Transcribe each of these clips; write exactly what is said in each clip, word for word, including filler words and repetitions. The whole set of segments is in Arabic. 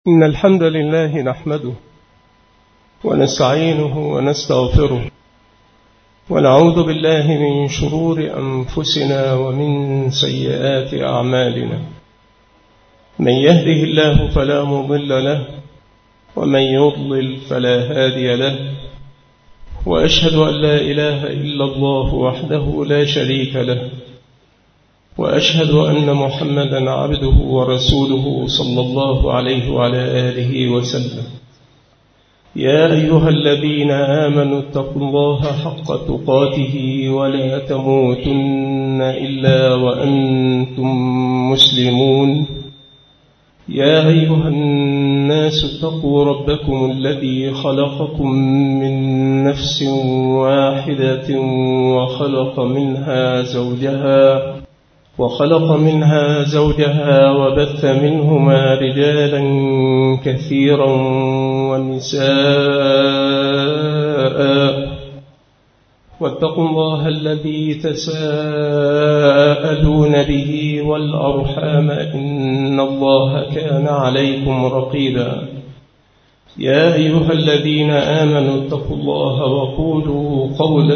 إن الحمد لله نحمده ونستعينه ونستغفره ونعوذ بالله من شرور أنفسنا ومن سيئات أعمالنا. من يهده الله فلا مضل له ومن يضلل فلا هادي له، وأشهد أن لا إله إلا الله وحده لا شريك له، وأشهد أن محمدا عبده ورسوله صلى الله عليه وعلى آله وسلم. يا أيها الذين آمنوا اتقوا الله حق تقاته ولا تموتن إلا وأنتم مسلمون. يا أيها الناس اتقوا ربكم الذي خلقكم من نفس واحدة وخلق منها زوجها وخلق منها زوجها وبث منهما رجالا كثيرا ونساء، واتقوا الله الذي تساءلون به والأرحام إن الله كان عليكم رقيبا. يا أيها الذين آمنوا اتقوا الله وقولوا قولا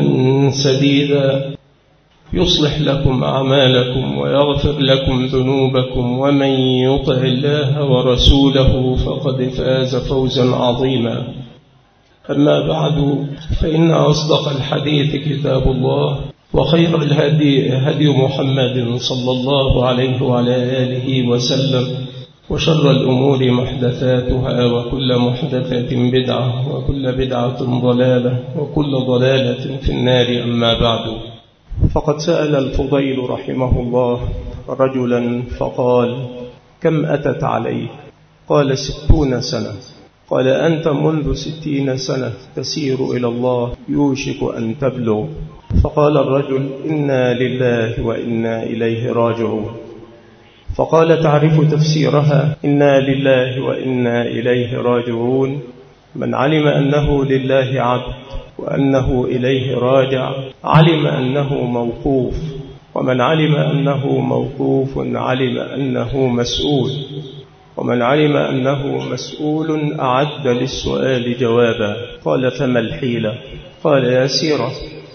سديدا يصلح لكم أعمالكم ويغفر لكم ذنوبكم، ومن يطع الله ورسوله فقد فاز فوزا عظيما. أما بعد، فإن أصدق الحديث كتاب الله، وخير الهدي هدي محمد صلى الله عليه وعلى آله وسلم، وشر الأمور محدثاتها، وكل محدثة بدعة، وكل بدعة ضلالة، وكل ضلالة في النار. أما بعد، فقد سأل الفضيل رحمه الله رجلا فقال: كم أتت عليه؟ قال: ستون سنة. قال: أنت منذ ستين سنة تسير إلى الله، يوشك أن تبلغ. فقال الرجل: إنا لله وإنا إليه راجعون. فقال: تعرف تفسيرها؟ إنا لله وإنا إليه راجعون: من علم أنه لله عبد وأنه إليه راجع علم أنه موقوف، ومن علم أنه موقوف علم أنه مسؤول، ومن علم أنه مسؤول أعد للسؤال جوابا. قال: فما الحيلة؟ قال: يسيرة،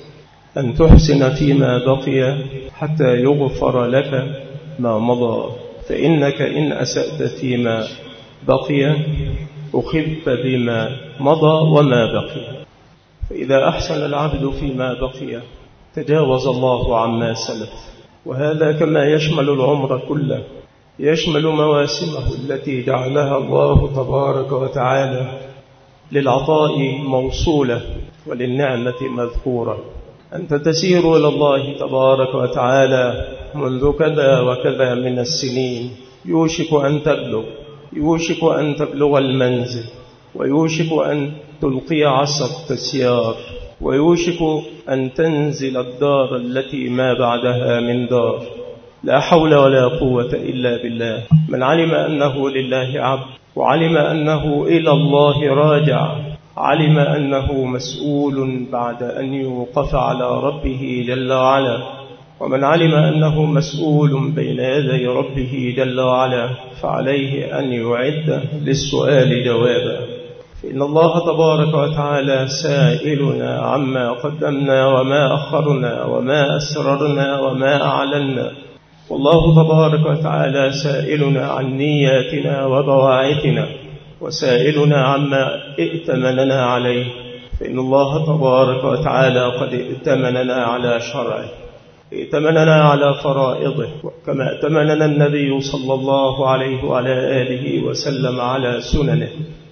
أن تحسن فيما بقي حتى يغفر لك ما مضى، فإنك إن أسأت فيما بقي أخذت بما مضى وما بقي. فإذا أحسن العبد فيما بقي تجاوز الله عما سلف، وهذا كما يشمل العمر كله، يشمل مواسمه التي جعلها الله تبارك وتعالى للعطاء موصولة وللنعمة مذكورة. أنت تسير إلى الله تبارك وتعالى منذ كذا وكذا من السنين، يوشك أن تبلغ، يوشك أن تبلغ المنزل، ويوشك أن تلقي عصا التسيار، ويوشك أن تنزل الدار التي ما بعدها من دار. لا حول ولا قوة إلا بالله. من علم أنه لله عبد وعلم أنه إلى الله راجع علم أنه مسؤول بعد أن يوقف على ربه جل وعلا، ومن علم أنه مسؤول بين يدي ربه جل وعلا فعليه أن يعد للسؤال جوابا. فإن الله تبارك وتعالى سائلنا عما قدمنا وما أخرنا وما أسررنا وما أعلنا، والله تبارك وتعالى سائلنا عن نياتنا وبواعثنا، وسائلنا عما ائتمننا عليه. فإن الله تبارك وتعالى قد ائتمننا على شرعه، ائتمننا على فرائضه، كما ائتمننا النبي صلى الله عليه وعلى آله وسلم على سننه،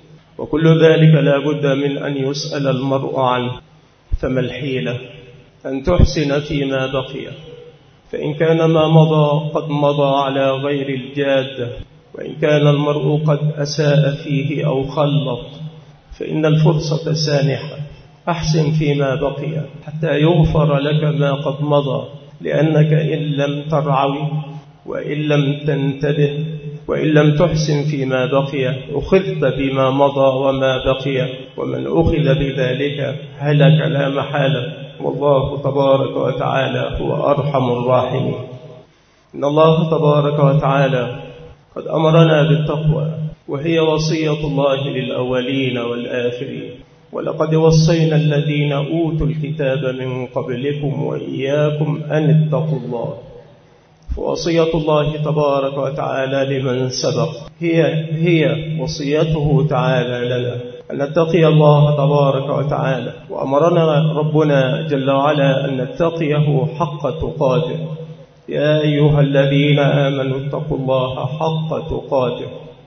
وكل ذلك لا بد من أن يسأل المرء عنه. فما الحيلة؟ أن تحسن فيما بقي، فإن كان ما مضى قد مضى على غير الجادة، وإن كان المرء قد أساء فيه أو خلط، فإن الفرصة سانحة. أحسن فيما بقي حتى يغفر لك ما قد مضى، لأنك إن لم ترعوي وإن لم تنتبه وإن لم تحسن فيما بقي أخذت بما مضى وما بقي، ومن أخذ بذلك هلك لا محالة، والله تبارك وتعالى هو أرحم الراحمين. إن الله تبارك وتعالى قد أمرنا بالتقوى، وهي وصية الله للأولين والآخرين. ولقد وصينا الذين أوتوا الكتاب من قبلكم وإياكم أن اتقوا الله. فوصية الله تبارك وتعالى لمن سبق هي هي وصيته تعالى لنا أن نتقي الله تبارك وتعالى، وأمرنا ربنا جل وعلا أن نتقيه حق تقاته. يا أيها الذين آمنوا اتقوا الله حق تقاته.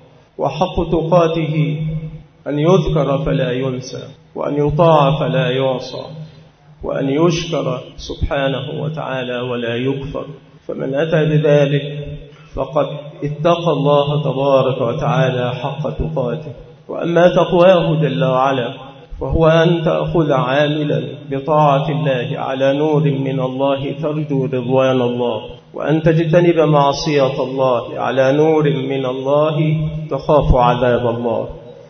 وحق تقاته أن يذكر فلا ينسى، وأن يطاع فلا يعصى، وأن يشكر سبحانه وتعالى ولا يكفر. فمن أتى بذلك فقد اتقى الله تبارك وتعالى حق تقاته. وأما تقواه جل وعلا فهو أن تأخذ عاملا بطاعة الله على نور من الله ترجو رضوان الله، وأن تجتنب معصية الله على نور من الله تخاف عذاب الله.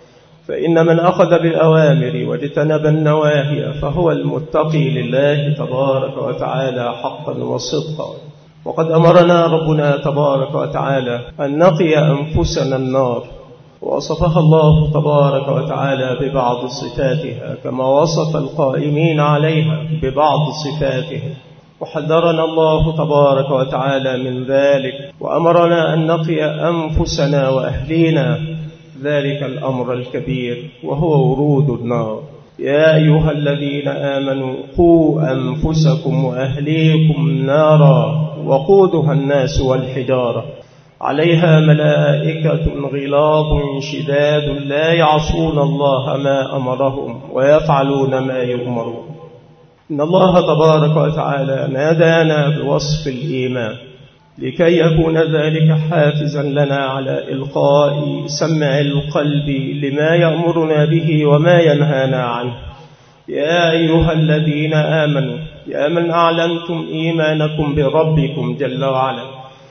فإن من أخذ بالأوامر واجتنب النواهي فهو المتقي لله تبارك وتعالى حقا وصدقا. وقد أمرنا ربنا تبارك وتعالى أن نقي أنفسنا النار، ووصفها الله تبارك وتعالى ببعض صفاتها كما وصف القائمين عليها ببعض صفاتها. وحذرنا الله تبارك وتعالى من ذلك، وأمرنا أن نقي أنفسنا وأهلينا ذلك الأمر الكبير وهو ورود النار. يا أيها الذين آمنوا قوا أنفسكم وأهليكم نارا وقودها الناس والحجارة عليها ملائكة غلاظ شداد لا يعصون الله ما أمرهم ويفعلون ما يؤمرون. إن الله تبارك وتعالى نادانا بوصف الإيمان لكي يكون ذلك حافزا لنا على إلقاء سمع القلب لما يأمرنا به وما ينهانا عنه. يا أيها الذين آمنوا، يا من أعلنتم إيمانكم بربكم جل وعلا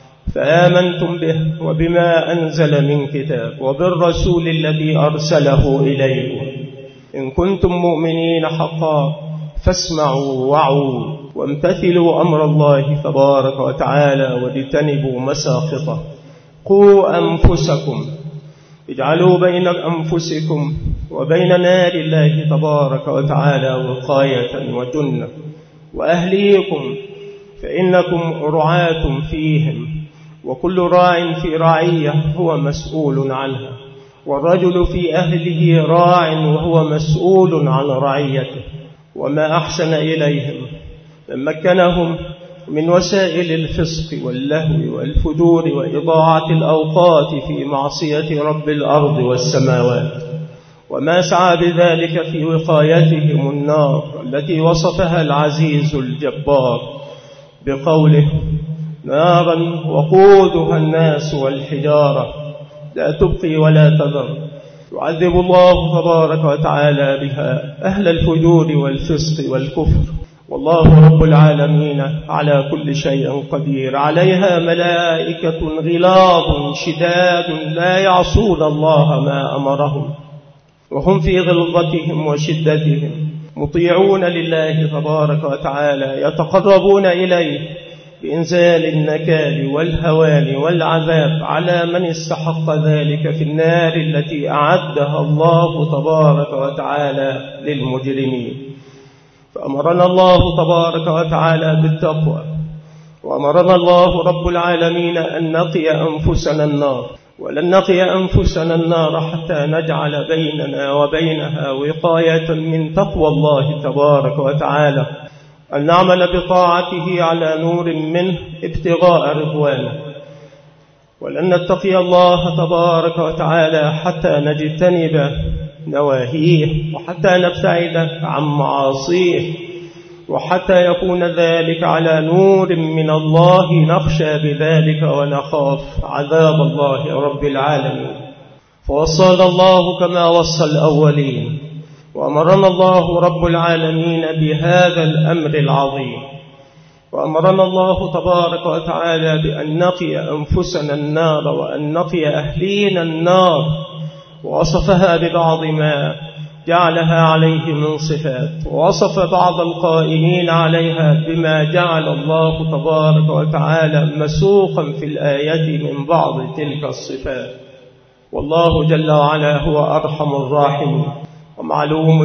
فآمنتم به وبما أنزل من كتاب وبالرسول الذي أرسله إليكم، إن كنتم مؤمنين حقا فاسمعوا وعوا وامتثلوا أمر الله تبارك وتعالى واجتنبوا مساخطه. قوا أنفسكم، اجعلوا بين أنفسكم وبين نار الله تبارك وتعالى وقاية وجنة. وأهليكم فإنكم رعاة فيهم، وكل راع في رعية هو مسؤول عنها، والرجل في أهله راع وهو مسؤول عن رعيته. وما أحسن إليهم من مكنهم من وسائل الفسق واللهو والفجور وإضاعة الأوقات في معصية رب الأرض والسماوات، وما سعى بذلك في وقايتهم النار التي وصفها العزيز الجبار بقوله نارا وقودها الناس والحجارة لا تبقي ولا تذر، يعذب الله تبارك وتعالى بها أهل الفجور والفسق والكفر. والله رب العالمين على كل شيء قدير. عليها ملائكة غلاظ شداد لا يعصون الله ما أمرهم، وهم في غلظتهم وشدتهم مطيعون لله تبارك وتعالى، يتقربون إليه بإنزال النكال والهوان والعذاب على من استحق ذلك في النار التي أعدها الله تبارك وتعالى للمجرمين. فأمرنا الله تبارك وتعالى بالتقوى، وأمرنا الله رب العالمين أن نقي أنفسنا النار، ولن نقي أنفسنا النار حتى نجعل بيننا وبينها وقاية من تقوى الله تبارك وتعالى، أن نعمل بطاعته على نور منه ابتغاء رضوانه. ولن نتقي الله تبارك وتعالى حتى نجتنب نواهيه، وحتى نبتعد عن معاصيه، وحتى يكون ذلك على نور من الله نخشى بذلك ونخاف عذاب الله رب العالمين. فوصانا الله كما وصى الأولين، وأمرنا الله رب العالمين بهذا الأمر العظيم. وأمرنا الله تبارك وتعالى بأن نقي أنفسنا النار وأن نقي أهلينا النار، ووصفها ببعض ما جعلها عليه من صفات، ووصف بعض القائمين عليها بما جعل الله تبارك وتعالى مسوقا في الآية من بعض تلك الصفات. والله جل وعلا هو أرحم الراحمين. ومعلوم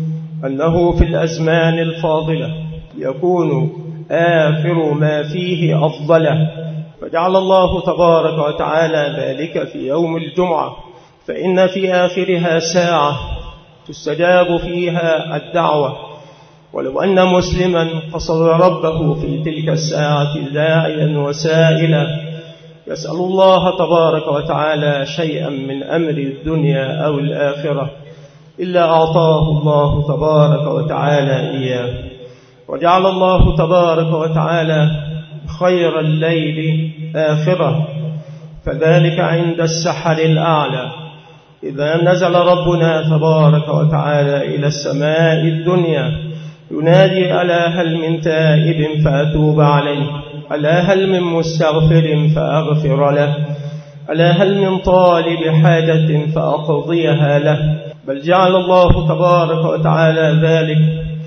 أنه في الأزمان الفاضلة يكون آخر ما فيه أفضله، فجعل الله تبارك وتعالى ذلك في يوم الجمعة، فإن في آخرها ساعة تستجاب فيها الدعوة. ولو أن مسلما قصد ربه في تلك الساعة داعيا وسائلا يسأل الله تبارك وتعالى شيئا من أمر الدنيا أو الآخرة إلا أعطاه الله تبارك وتعالى إياه. وجعل الله تبارك وتعالى خير الليل آخرة، فذلك عند السحر الأعلى إذا نزل ربنا تبارك وتعالى إلى السماء الدنيا ينادي: ألا هل من تائب فأتوب عليه، ألا هل من مستغفر فأغفر له، ألا هل من طالب حاجة فأقضيها له. بل جعل الله تبارك وتعالى ذلك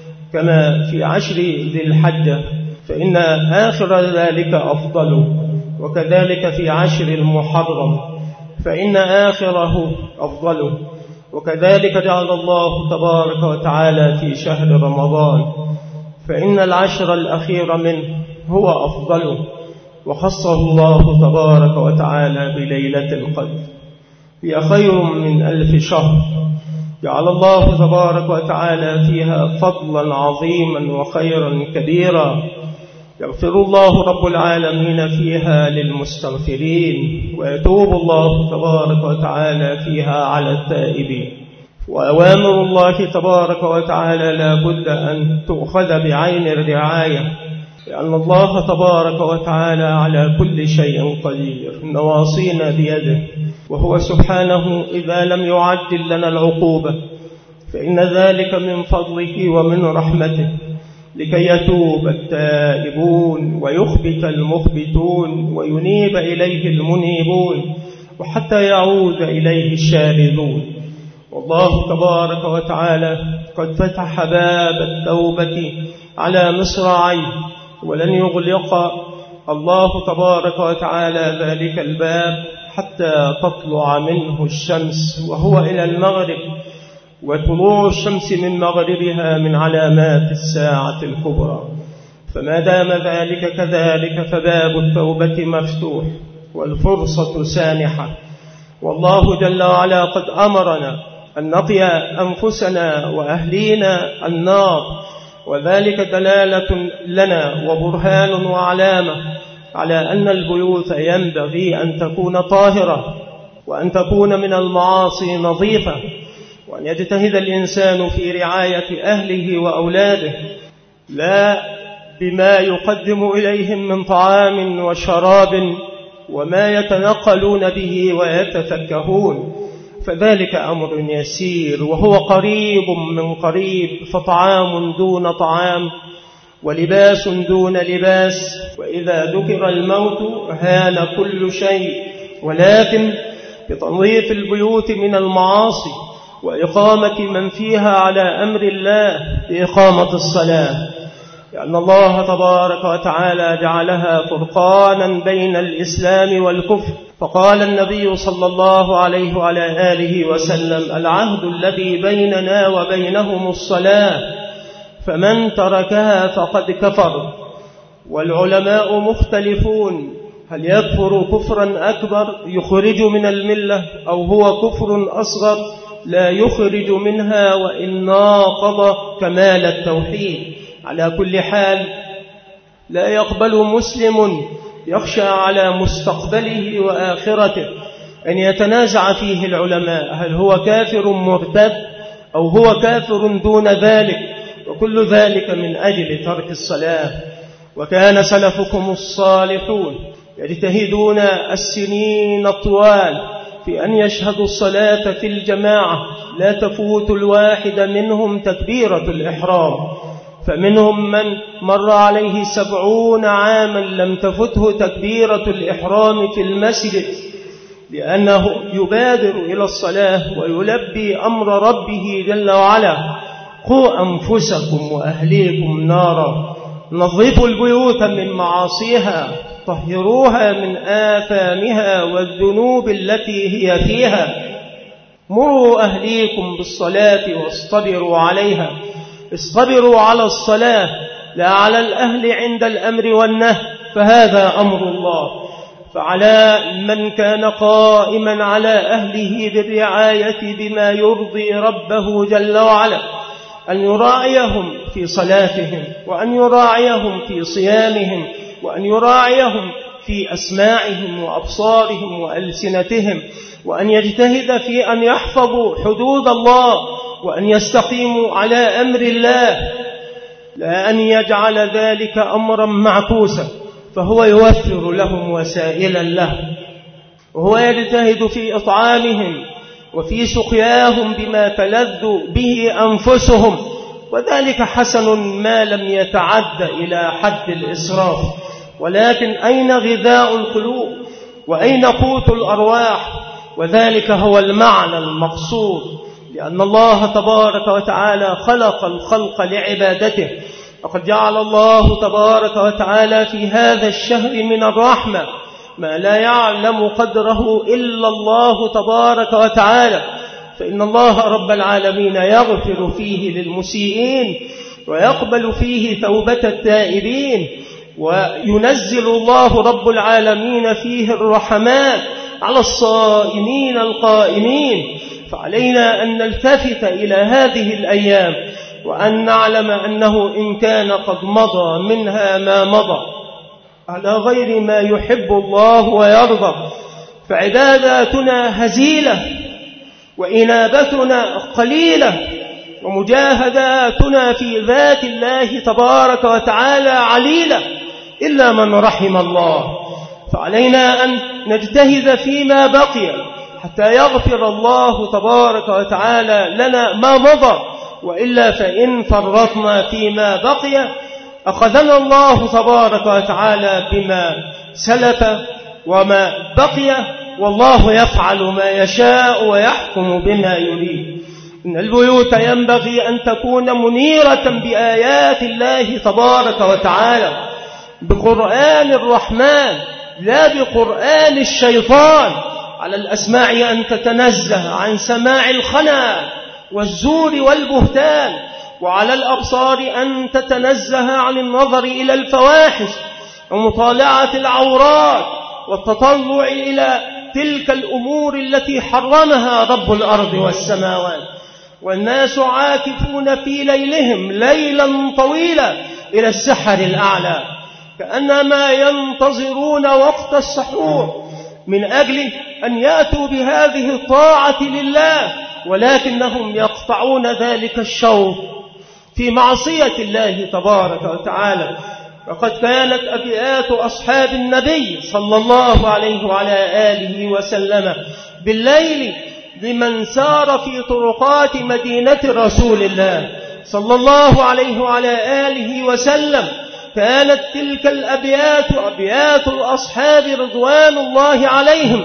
كما في عشر ذي الحجة، فإن آخر ذلك أفضل، وكذلك في عشر المحرم فإن آخره أفضل، وكذلك جعل الله تبارك وتعالى في شهر رمضان فإن العشر الأخير منه هو أفضل، وخصه الله تبارك وتعالى بليلة القدر، هي خير من ألف شهر، جعل الله تبارك وتعالى فيها فضلا عظيما وخيرا كبيرا. يغفر الله رب العالمين فيها للمستغفرين، ويتوب الله تبارك وتعالى فيها على التائبين. وأوامر الله تبارك وتعالى لا بد أن تؤخذ بعين الرعاية، لأن الله تبارك وتعالى على كل شيء قدير، نواصينا بيده، وهو سبحانه إذا لم يعجل لنا العقوبة فإن ذلك من فضله ومن رحمته، لكي يتوب التائبون ويخبت المخبتون وينيب إليه المنيبون، وحتى يعود إليه الشاردون. والله تبارك وتعالى قد فتح باب التوبة على مصراعيه، ولن يغلق الله تبارك وتعالى ذلك الباب حتى تطلع منه الشمس وهو إلى المغرب، وطلوع الشمس من مغربها من علامات الساعة الكبرى. فما دام ذلك كذلك فباب التوبة مفتوح والفرصة سانحة. والله جل وعلا قد أمرنا أن نقي أنفسنا وأهلينا النار، وذلك دلالة لنا وبرهان وعلامة على أن البيوت ينبغي أن تكون طاهرة، وأن تكون من المعاصي نظيفة، وأن يجتهد الإنسان في رعاية أهله وأولاده، لا بما يقدم إليهم من طعام وشراب وما يتنقلون به ويتفكهون، فذلك أمر يسير وهو قريب من قريب، فطعام دون طعام ولباس دون لباس، وإذا ذكر الموت هان كل شيء. ولكن بتنظيف البيوت من المعاصي وإقامة من فيها على أمر الله بإقامة الصلاة، لأن الله تبارك وتعالى جعلها فرقانا بين الإسلام والكفر. فقال النبي صلى الله عليه وعلى آله وسلم: العهد الذي بيننا وبينهم الصلاة، فمن تركها فقد كفر. والعلماء مختلفون، هل يكفر كفرا أكبر يخرج من الملة، أو هو كفر أصغر لا يخرج منها وإن ناقض كمال التوحيد؟ على كل حال لا يقبل مسلم يخشى على مستقبله وآخرته أن يتنازع فيه العلماء، هل هو كافر مرتد أو هو كافر دون ذلك، وكل ذلك من أجل ترك الصلاة. وكان سلفكم الصالحون يجتهدون السنين الطوال في أن يشهدوا الصلاة في الجماعة، لا تفوت الواحد منهم تكبيرة الإحرام، فمنهم من مر عليه سبعون عاما لم تفته تكبيرة الإحرام في المسجد، لأنه يبادر إلى الصلاة ويلبي أمر ربه جل وعلا: قوا أنفسكم وأهليكم نارا نظفوا البيوت من معاصيها، طهروها من آثامها والذنوب التي هي فيها، مروا أهليكم بالصلاة واصطبروا عليها. اصطبروا على الصلاة لا على الأهل عند الأمر والنهي، فهذا أمر الله. فعلى من كان قائما على أهله بالرعاية بما يرضي ربه جل وعلا أن يراعيهم في صلاتهم، وأن يراعيهم في صيامهم، وأن يراعيهم في أسماعهم وأبصارهم وألسنتهم، وأن يجتهد في أن يحفظوا حدود الله، وأن يستقيموا على أمر الله، لا أن يجعل ذلك أمرا معكوسا، فهو يوفر لهم وسائلا له، وهو يجتهد في إطعامهم وفي سقياهم بما تلذ به أنفسهم، وذلك حسن ما لم يتعد إلى حد الإسراف. ولكن أين غذاء القلوب وأين قوت الأرواح؟ وذلك هو المعنى المقصود، لأن الله تبارك وتعالى خلق الخلق لعبادته. وقد جعل الله تبارك وتعالى في هذا الشهر من الرحمة ما لا يعلم قدره إلا الله تبارك وتعالى، فإن الله رب العالمين يغفر فيه للمسيئين ويقبل فيه توبة التائبين، وينزل الله رب العالمين فيه الرحمات على الصائمين القائمين. فعلينا أن نلتفت إلى هذه الأيام، وأن نعلم أنه إن كان قد مضى منها ما مضى على غير ما يحب الله ويرضى، فعباداتنا هزيلة، وإنابتنا قليلة، ومجاهداتنا في ذات الله تبارك وتعالى عليلة، إلا من رحم الله. فعلينا أن نجتهد فيما بقي حتى يغفر الله تبارك وتعالى لنا ما مضى، وإلا فإن فرطنا فيما بقي أخذنا الله تبارك وتعالى بما سلف وما بقي، والله يفعل ما يشاء ويحكم بما يريد. إن البيوت ينبغي أن تكون منيرة بآيات الله تبارك وتعالى، بقرآن الرحمن لا بقرآن الشيطان. على الأسماع أن تتنزه عن سماع الخنا والزور والبهتان، وعلى الأبصار أن تتنزه عن النظر إلى الفواحش ومطالعة العورات والتطلع إلى تلك الأمور التي حرمها رب الأرض والسماوات. والناس عاكفون في ليلهم ليلا طويلا إلى السحر الأعلى، كأنما ينتظرون وقت السحور من أجل أن يأتوا بهذه الطاعة لله، ولكنهم يقطعون ذلك الشوط في معصية الله تبارك وتعالى. وقد كانت أبيات أصحاب النبي صلى الله عليه وعلى آله وسلم بالليل لمن سار في طرقات مدينة رسول الله صلى الله عليه وعلى آله وسلم، كانت تلك الأبيات أبيات الأصحاب رضوان الله عليهم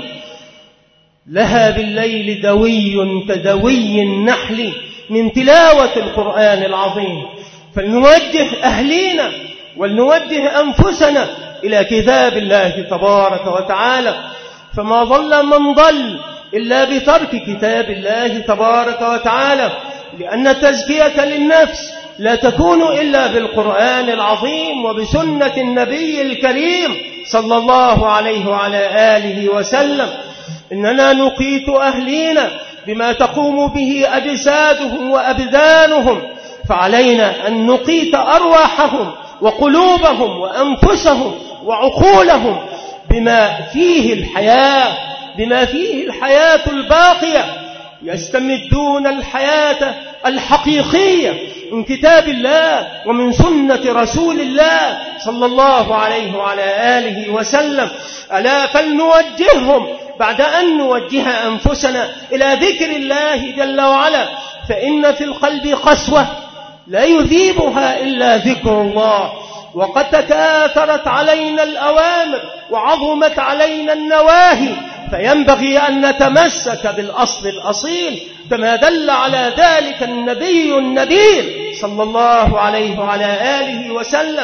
لها بالليل دوي كدوي النحل من تلاوة القرآن العظيم. فلنوجه أهلينا ولنوجه أنفسنا إلى كتاب الله تبارك وتعالى، فما ضل من ضل إلا بترك كتاب الله تبارك وتعالى، لأن التزكية للنفس لا تكون إلا بالقرآن العظيم وبسنة النبي الكريم صلى الله عليه وعلى آله وسلم. إننا نقيت أهلينا بما تقوم به أجسادهم وأبدانهم، فعلينا أن نقيت أرواحهم وقلوبهم وأنفسهم وعقولهم بما فيه الحياة، بما فيه الحياة الباقية. يستمدون الحياة الحقيقية من كتاب الله ومن سنة رسول الله صلى الله عليه وعلى آله وسلم. ألا فلنوجههم بعد أن نوجه أنفسنا إلى ذكر الله جل وعلا، فإن في القلب قسوة لا يذيبها إلا ذكر الله. وقد تكاثرت علينا الأوامر وعظمت علينا النواهي، فينبغي أن نتمسك بالأصل الأصيل كما دل على ذلك النبي النبيل صلى الله عليه وعلى آله وسلم.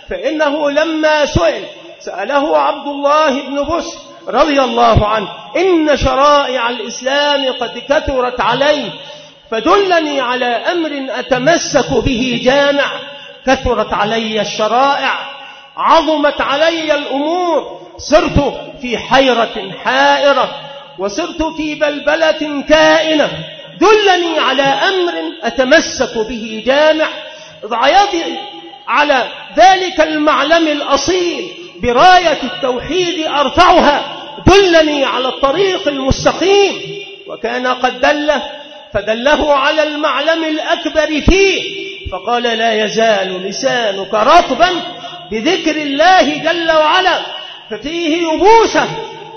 فإنه لما سئل سأله عبد الله بن بسر رضي الله عنه: إن شرائع الإسلام قد كثرت علي فدلني على أمر أتمسك به جامع. كثرت علي الشرائع، عظمت علي الأمور، صرت في حيرة حائرة، وصرت في بلبلة كائنة، دلني على أمر أتمسك به جامع. ضع يدي على ذلك المعلم الأصيل براية التوحيد أرفعها، دلني على الطريق المستقيم. وكان قد دله فدله على المعلم الأكبر فيه، فقال: لا يزال لسانك رطبا بذكر الله جل وعلا، ففيه يبوسة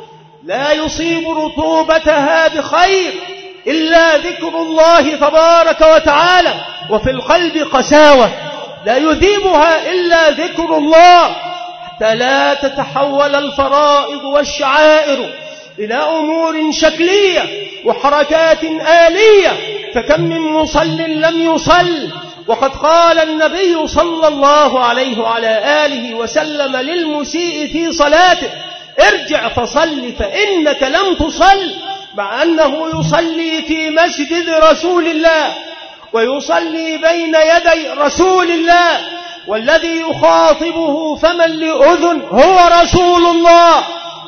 لا يصيب رطوبتها بخير إلا ذكر الله تبارك وتعالى، وفي القلب قساوة لا يذيبها إلا ذكر الله، حتى لا تتحول الفرائض والشعائر إلى أمور شكلية وحركات آلية. فكم من مصل لم يصل، وقد قال النبي صلى الله عليه وعلى آله وسلم للمسيء في صلاته: ارجع فصل فإنك لم تصل، مع أنه يصلي في مسجد رسول الله ويصلي بين يدي رسول الله، والذي يخاطبه فمن لأذن هو رسول الله،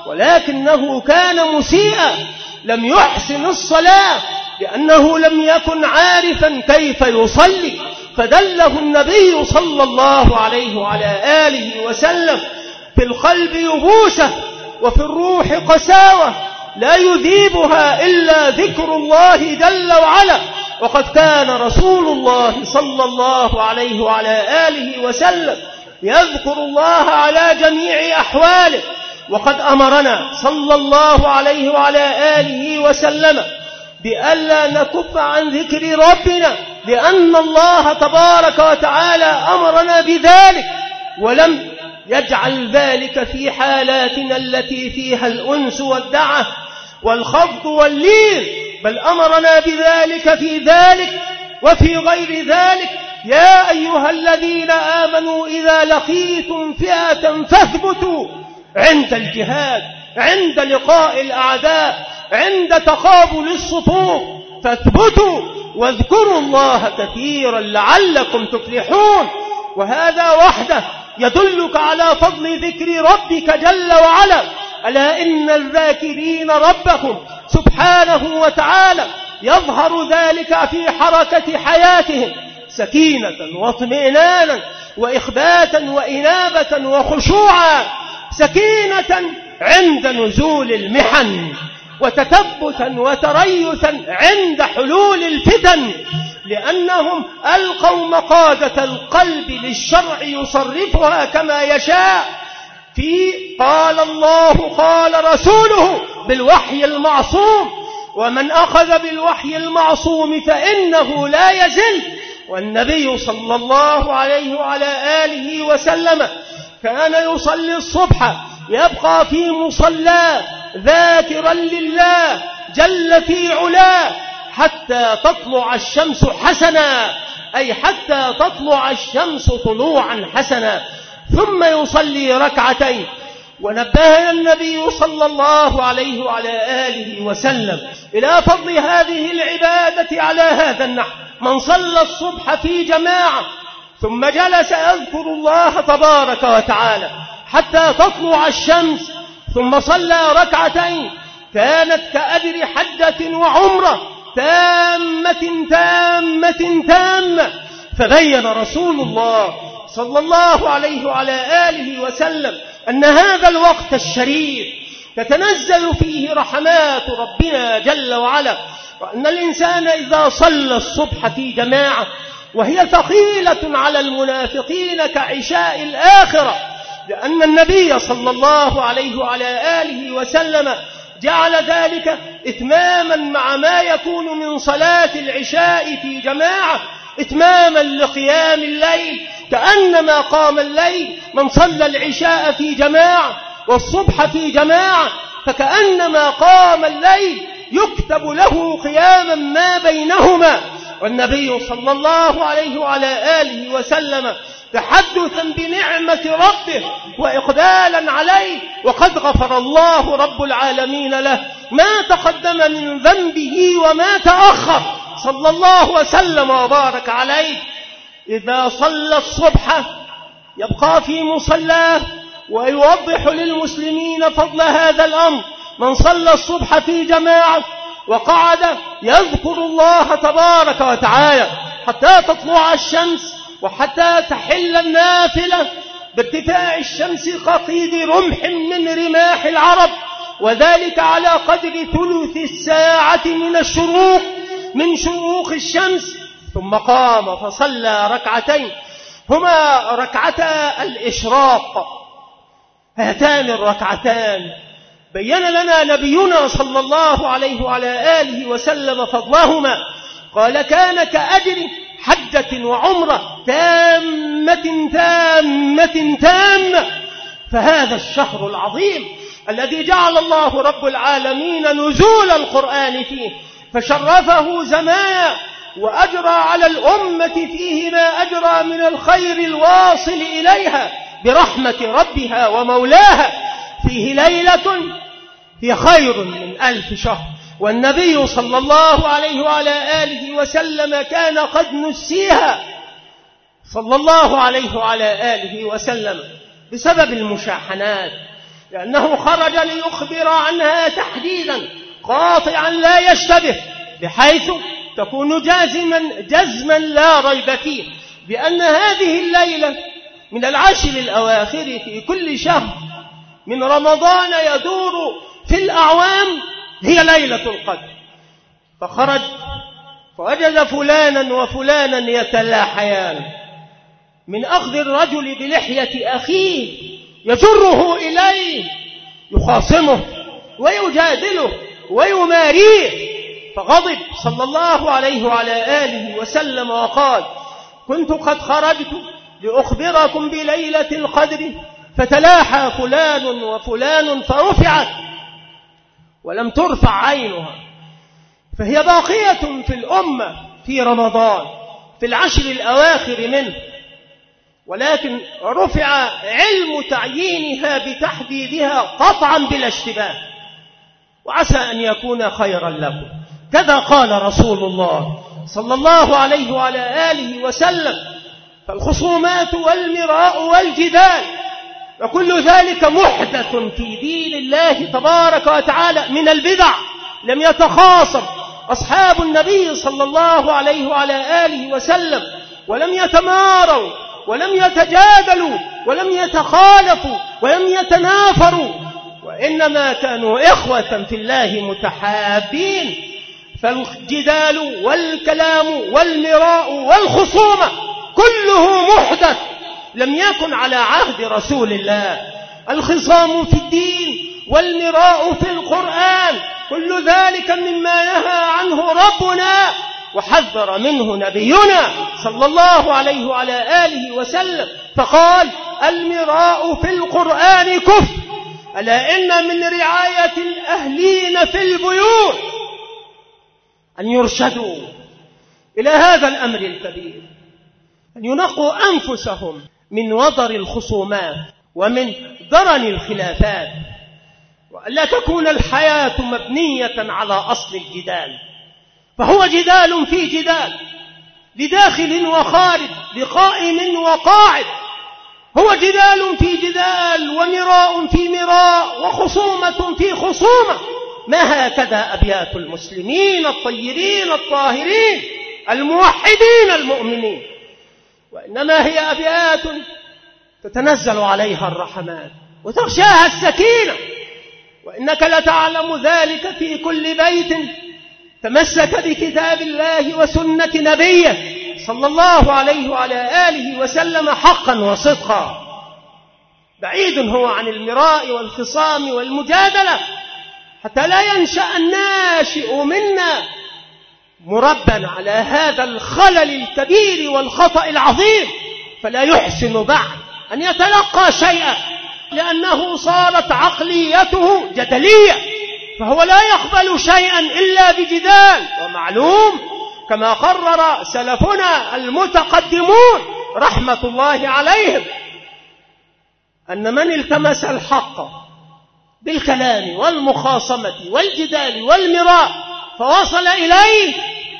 ولكنه كان مسيئا لم يحسن الصلاة لأنه لم يكن عارفا كيف يصلي، فدله النبي صلى الله عليه وعلى آله وسلم: في القلب يبوسة وفي الروح قساوة لا يذيبها إلا ذكر الله جل وعلا. وقد كان رسول الله صلى الله عليه وعلى آله وسلم يذكر الله على جميع أحواله، وقد أمرنا صلى الله عليه وعلى آله وسلم بألا نكف عن ذكر ربنا، لأن الله تبارك وتعالى أمرنا بذلك، ولم يجعل ذلك في حالاتنا التي فيها الأنس والدعة والخفض واللين، بل أمرنا بذلك في ذلك وفي غير ذلك. يا أيها الذين آمنوا إذا لقيتم فئة فاثبتوا عند الجهاد، عند لقاء الأعداء، عند تقابل الصفوف، فاثبتوا واذكروا الله كثيرا لعلكم تفلحون. وهذا وحده يدلك على فضل ذكر ربك جل وعلا. ألا إن الذاكرين ربهم سبحانه وتعالى يظهر ذلك في حركة حياتهم، سكينة واطمئنانا وإخباتا وإنابة وخشوعا، سكينة عند نزول المحن، وتثبتا وتريثا عند حلول الفتن، لأنهم ألقوا مقادة القلب للشرع يصرفها كما يشاء، في قال الله قال رسوله بالوحي المعصوم. ومن أخذ بالوحي المعصوم فإنه لا يزل. والنبي صلى الله عليه وعلى آله وسلم كان يصلي الصبح يبقى في مصلاه ذاكرا لله جل في علاه حتى تطلع الشمس حسنا، أي حتى تطلع الشمس طلوعا حسنا، ثم يصلي ركعتين. ونبهنا النبي صلى الله عليه وعلى آله وسلم إلى فضل هذه العبادة على هذا النحو: من صلى الصبح في جماعة ثم جلس يذكر الله تبارك وتعالى حتى تطلع الشمس ثم صلى ركعتين كانت كأجر حجة وعمرة تامة تامة تامة. فبين رسول الله صلى الله عليه وعلى آله وسلم أن هذا الوقت الشريف تتنزل فيه رحمات ربنا جل وعلا، وأن الإنسان إذا صلى الصبح في جماعة وهي ثقيلة على المنافقين كعشاء الآخرة، لأن النبي صلى الله عليه وعلى آله وسلم جعل ذلك إتماما مع ما يكون من صلاة العشاء في جماعة، إتماما لقيام الليل، كأنما قام الليل. من صلى العشاء في جماعة والصبح في جماعة فكأنما قام الليل، يكتب له قياما ما بينهما. والنبي صلى الله عليه وعلى آله وسلم تحدثا بنعمة ربه وإقبالا عليه، وقد غفر الله رب العالمين له ما تقدم من ذنبه وما تأخر صلى الله وسلم وبارك عليه. إذا صلى الصبح يبقى في مصلاه ويوضح للمسلمين فضل هذا الأمر. من صلى الصبح في جماعة وقعد يذكر الله تبارك وتعالى حتى تطلع الشمس وحتى تحل النافلة بارتفاع الشمس كقيد رمح من رماح العرب، وذلك على قدر ثلث الساعة من الشروق من شروق الشمس. ثم قام فصلى ركعتين هما ركعتا الإشراق. هاتان الركعتان بين لنا نبينا صلى الله عليه وعلى آله وسلم فضلهما، قال كان كأجر حجة وعمرة تامة تامة تامة. فهذا الشهر العظيم الذي جعل الله رب العالمين نزول القرآن فيه فشرفه زمانا وأجرى على الأمة فيه ما أجرى من الخير الواصل إليها برحمة ربها ومولاها، فيه ليلة هي خير من ألف شهر. والنبي صلى الله عليه وعلى آله وسلم كان قد نسيها صلى الله عليه وعلى آله وسلم بسبب المشاحنات، لأنه خرج ليخبر عنها تحديدا قاطعا لا يشتبه، بحيث تكون جازما جزما لا ريب فيه بأن هذه الليلة من العشر الأواخر في كل شهر من رمضان يدور في الأعوام هي ليلة القدر. فخرج فوجد فلانا وفلانا يتلاحيان من أخذ الرجل بلحية أخيه يجره إليه يخاصمه ويجادله ويماريه، فغضب صلى الله عليه وعلى آله وسلم وقال: كنت قد خرجت لأخبركم بليلة القدر فتلاحى فلان وفلان فرفعت ولم ترفع عينها، فهي باقية في الأمة في رمضان في العشر الأواخر منه، ولكن رفع علم تعيينها بتحديدها قطعا بلا اشتباه، وعسى أن يكون خيرا لكم. كذا قال رسول الله صلى الله عليه وعلى آله وسلم: فالخصومات والمراء والجدال وكل ذلك محدث في دين الله تبارك وتعالى من البدع. لم يتخاصم أصحاب النبي صلى الله عليه وعلى آله وسلم، ولم يتماروا ولم يتجادلوا ولم يتخالفوا ولم يتنافروا، وإنما كانوا إخوة في الله متحابين. فالجدال والكلام والمراء والخصومة كله محدث لم يكن على عهد رسول الله. الخصام في الدين والمراء في القرآن كل ذلك مما نهى عنه ربنا وحذر منه نبينا صلى الله عليه وعلى آله وسلم، فقال: المراء في القرآن كفر، ألا إن من رعاية الأهلين في البيوت أن يرشدوا إلى هذا الأمر الكبير، أن ينقوا أنفسهم من وضر الخصومات ومن درن الخلافات، وألا تكون الحياة مبنية على أصل الجدال، فهو جدال في جدال، لداخل وخارج، لقائم وقاعد، هو جدال في جدال ومراء في مراء وخصومة في خصومة. ما هكذا أبيات المسلمين الطيبين الطاهرين الموحدين المؤمنين، وإنما هي أبيات تتنزل عليها الرحمات وتغشاها السكينة. وإنك لتعلم ذلك في كل بيت تمسك بكتاب الله وسنة نبيه صلى الله عليه وعلى آله وسلم حقا وصدقا. بعيد هو عن المراء والخصام والمجادلة، حتى لا ينشأ الناشئ منا مربا على هذا الخلل الكبير والخطأ العظيم، فلا يحسن بعد أن يتلقى شيئا، لأنه صارت عقليته جدلية، فهو لا يقبل شيئا إلا بجدال. ومعلوم كما قرر سلفنا المتقدمون رحمة الله عليهم أن من التمس الحق بالكلام والمخاصمة والجدال والمراء فوصل إليه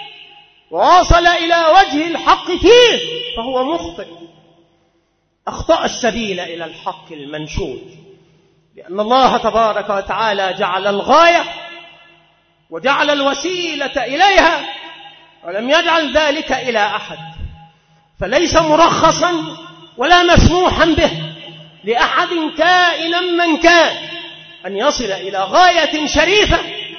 ووصل إلى وجه الحق فيه فهو مخطئ، أخطأ السبيل إلى الحق المنشود، لأن الله تبارك وتعالى جعل الغاية وجعل الوسيلة إليها ولم يجعل ذلك إلى أحد، فليس مرخصا ولا مسموحا به لأحد كائنا من كان أن يصل إلى غاية شريفة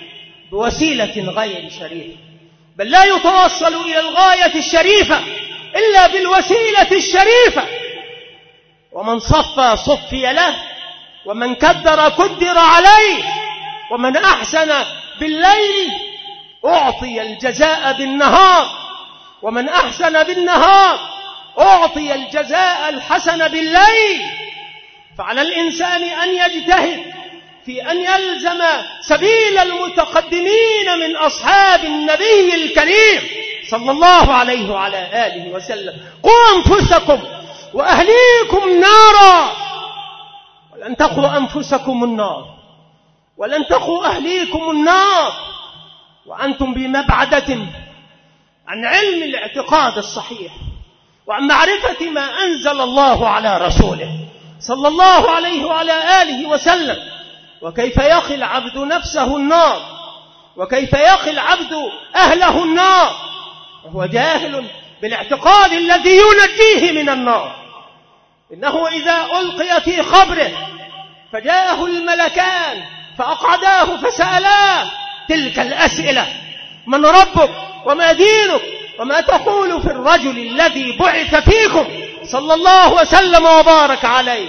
بوسيلة غير شريفة، بل لا يتوصل إلى الغاية الشريفة إلا بالوسيلة الشريفة، ومن صفى صفي له، ومن كدر كدر عليه، ومن أحسن بالليل أعطي الجزاء بالنهار، ومن أحسن بالنهار أعطي الجزاء الحسن بالليل. فعلى الإنسان أن يجتهد في أن يلزم سبيل المتقدمين من أصحاب النبي الكريم صلى الله عليه وعلى آله وسلم. قوا أنفسكم وأهليكم نارا، ولن تقوا أنفسكم النار ولن تقوا أهليكم النار وأنتم بمبعدة عن علم الاعتقاد الصحيح وعن معرفة ما أنزل الله على رسوله صلى الله عليه وعلى آله وسلم. وكيف يخي العبد نفسه النار، وكيف يخي العبد أهله النار وهو جاهل بالاعتقاد الذي ينجيه من النار. إنه إذا ألقي في قبره فجاءه الملكان فأقعداه فسألاه تلك الأسئلة: من ربك وما دينك وما تقول في الرجل الذي بعث فيكم صلى الله وسلم وبارك عليه.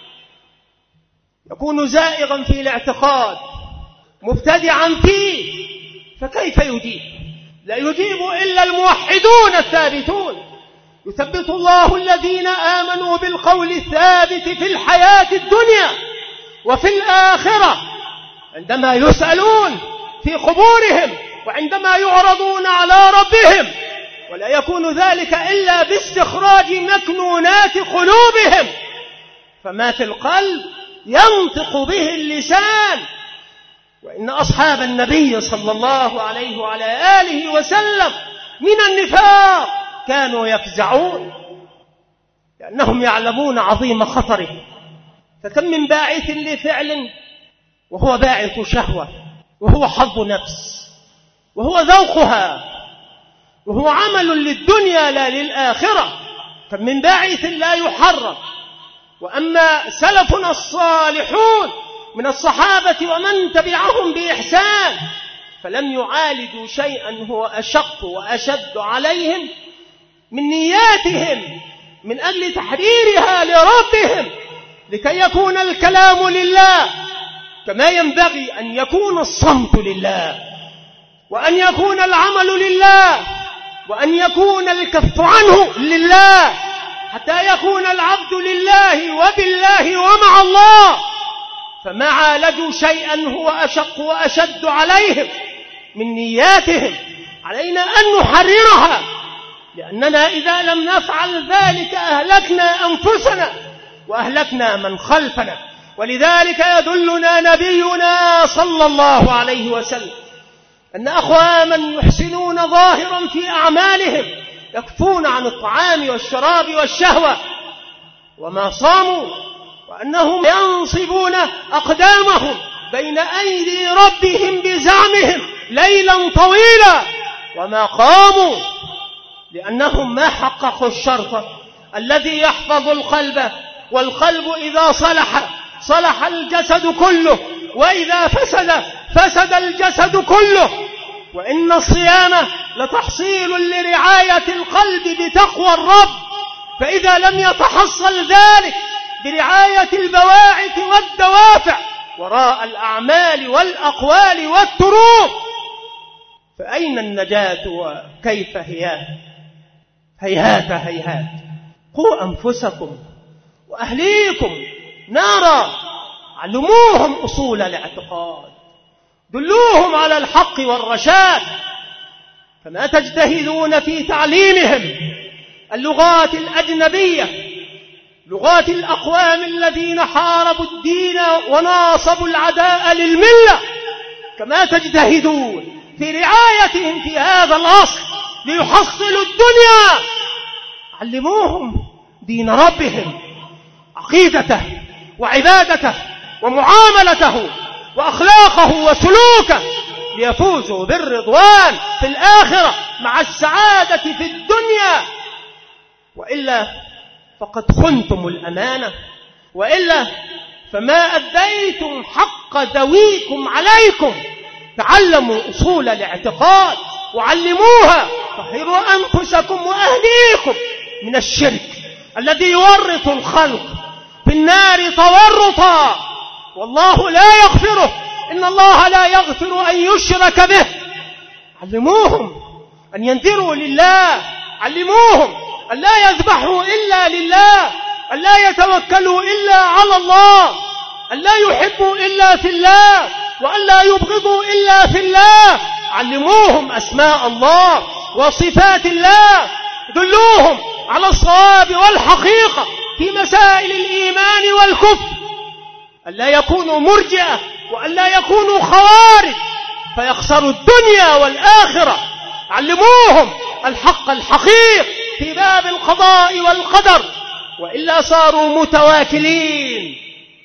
يكون زائغا في الاعتقاد مبتدعا فيه، فكيف يجيب؟ لا يجيب إلا الموحدون الثابتون. يثبت الله الذين آمنوا بالقول الثابت في الحياة الدنيا وفي الآخرة عندما يسألون في قبورهم وعندما يعرضون على ربهم، ولا يكون ذلك إلا باستخراج مكنونات قلوبهم، فما في القلب ينطق به اللسان. وإن أصحاب النبي صلى الله عليه وعلى آله وسلم من النفاق كانوا يفزعون لأنهم يعلمون عظيم خطره. فكم من باعث لفعل وهو باعث شهوة، وهو حظ نفس، وهو ذوقها، وهو عمل للدنيا لا للآخرة. كم من باعث لا يحرم. وأما سلفنا الصالحون من الصحابة ومن تبعهم بإحسان فلم يعالجوا شيئا هو أشق وأشد عليهم من نياتهم من أجل تحريرها لربهم، لكي يكون الكلام لله كما ينبغي أن يكون الصمت لله، وأن يكون العمل لله، وأن يكون الكف عنه لله، حتى يكون العبد لله وبالله ومع الله. فما عالجوا شيئا هو أشق وأشد عليهم من نياتهم. علينا أن نحررها، لأننا إذا لم نفعل ذلك أهلكنا أنفسنا وأهلكنا من خلفنا. ولذلك يدلنا نبينا صلى الله عليه وسلم أن أقواما يحسنون ظاهرا في أعمالهم يكفون عن الطعام والشراب والشهوة وما صاموا، وأنهم ينصبون أقدامهم بين أيدي ربهم بزعمهم ليلا طويلا وما قاموا، لأنهم ما حققوا الشرط الذي يحفظ القلب، والقلب إذا صلح صلح الجسد كله، وإذا فسد فسد الجسد كله. وإن الصيام لتحصيل لرعاية القلب بتقوى الرب، فإذا لم يتحصل ذلك برعاية البواعث والدوافع وراء الأعمال والأقوال والتروب فأين النجاة وكيف هي؟ هيهات هيهات. قوا أنفسكم وأهليكم نارا، علموهم أصول الاعتقاد، دلوهم على الحق والرشاد. فما تجتهدون في تعليمهم اللغات الأجنبية، لغات الأقوام الذين حاربوا الدين وناصبوا العداء للملة، كما تجتهدون في رعايتهم في هذا الأصل ليحصلوا الدنيا، علموهم دين ربهم، عقيدته وعبادته ومعاملته وأخلاقه وسلوكه، ليفوزوا بالرضوان في الآخرة مع السعادة في الدنيا. وإلا فقد خنتم الأمانة، وإلا فما أديتم حق ذويكم عليكم. تعلموا أصول الاعتقاد وعلموها، طهروا أنفسكم وأهليكم من الشرك الذي يورط الخلق في النار تورطا، والله لا يغفره، إن الله لا يغفر أن يشرك به. علموهم أن ينذروا لله، علموهم أن لا يذبحوا إلا لله، أن لا يتوكلوا إلا على الله، أن لا يحبوا إلا في الله، وأن لا يبغضوا إلا في الله. علموهم أسماء الله وصفات الله، دلوهم على الصواب والحقيقة في مسائل الإيمان والكفر، أن لا يكونوا مرجئة وأن لا يكونوا خوارج فيخسروا الدنيا والآخرة. علموهم الحق الحقيق في باب القضاء والقدر، وإلا صاروا متواكلين